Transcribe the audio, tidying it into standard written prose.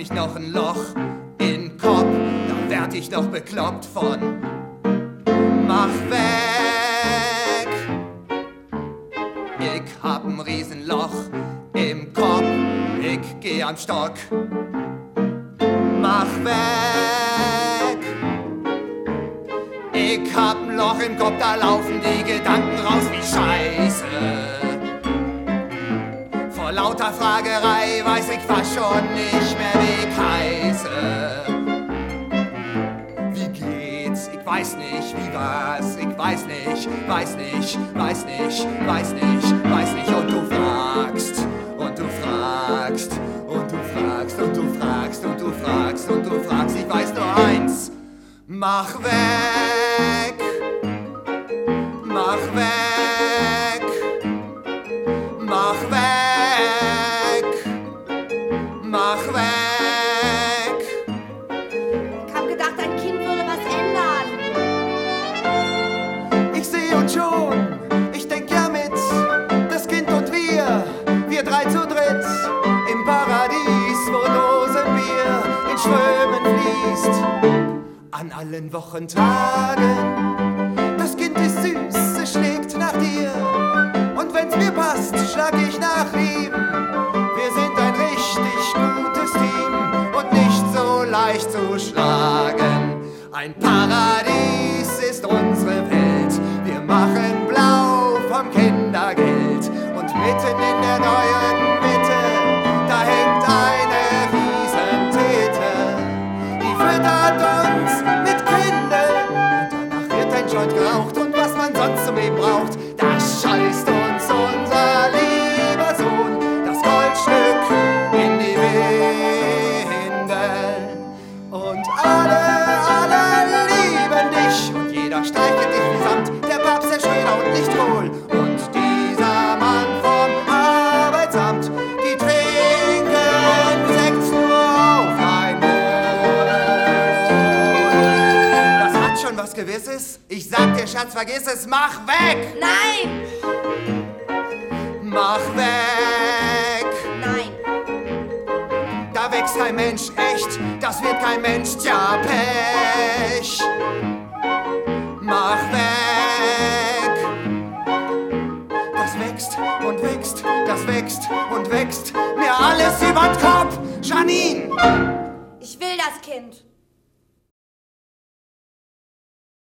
ich noch ein Loch in Kopf, da werd ich noch bekloppt von. Mach weg! Ich hab ein Riesenloch im Kopf, ich geh am Stock. Mach weg! Ich hab ein Loch im Kopf, da laufen die Gedanken raus wie Scheiße. Vor lauter Fragerei weiß ich fast schon nicht mehr, wie ich heiße. Wie geht's? Ich weiß nicht, wie war's? Ich weiß nicht, weiß nicht, weiß nicht, weiß nicht, weiß nicht. Und du fragst, und du fragst, und du fragst, und du fragst, und du fragst, und du fragst. Ich weiß nur eins: mach weg, mach weg, mach weg, mach weg. Ich hab gedacht, ein Kind würde was ändern. Ich seh uns schon, ich denk ja mit, das Kind und wir drei zu dritt, im Paradies, wo Dosenbier in Strömen fließt. An allen Wochentagen, das Kind ist süß, es schlägt nach dir. Und wenn's mir passt, schlag ich nach ihm. Wir sind ein richtig gutes Team und nicht so leicht zu schlagen. Ein Paradies ist unsere Welt, wir machen blau vom Kindergeld. Und mitten in der neuen Mitte, da hängt eine Riesentete. Die füttert uns mit Grindel und danach wird ein Joint geraucht. Und was man sonst zum Leben braucht, das scheißt uns unser lieber Sohn das Goldstück in die Windel. Und alle lieben dich und jeder streichelt dich wie Samt. Der Papst, der Schröder und nicht Kohl und dieser Mann vom Arbeitsamt, die trinken Sekt nur auf ein Wohl. Das hat schon was Gewisses. Ich sag dir, Schatz, vergiss es. Mach weg! Nein! Mach weg! Nein! Da wächst kein Mensch echt, das wird kein Mensch, tja, Pech. Mach weg! Das wächst und wächst, das wächst und wächst mir alles übern Kopf, Janine! Ich will das Kind.